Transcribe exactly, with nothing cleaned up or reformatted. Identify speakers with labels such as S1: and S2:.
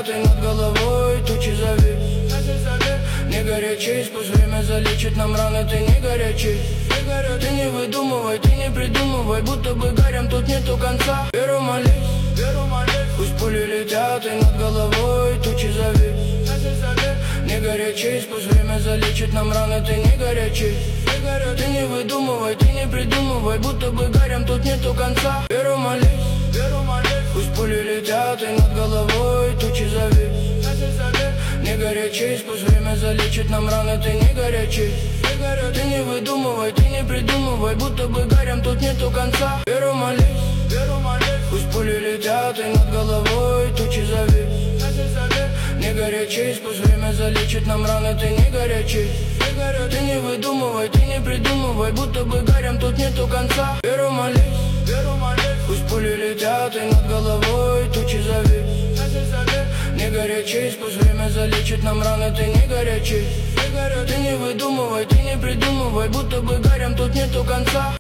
S1: летят и над головой тучи завис. Не горячись, пусть время залечит нам раны, ты не горячись. Ты не выдумывай, ты не придумывай, будто бы горем тут нету конца. Веру молись, пусть пули летят и над головой тучи завис. Не горячись, пусть время залечит нам раны, ты не горячись. Ты не выдумывай, ты не придумывай, будто бы горем тут нету конца. Веру молись, пусть пули летят и над головой тучи завис. Не горячись, пусть время залечит нам раны, ты не горячись. Ты не выдумывай, ты не придумывай, будто бы горем тут нету конца. Веру молись, пусть пули летят и над головой тучи завис. Не горячись, пусть время залечит нам раны, ты не горячись. Ты не выдумывай, ты не придумывай, будто бы горем тут нету конца. Веру молись, пусть пули летят и над головой тучи завис. Не горячись, пусть время залечит нам раны, ты не горячись. Ты не выдумывай, ты не придумывай, будто бы горем тут нету конца.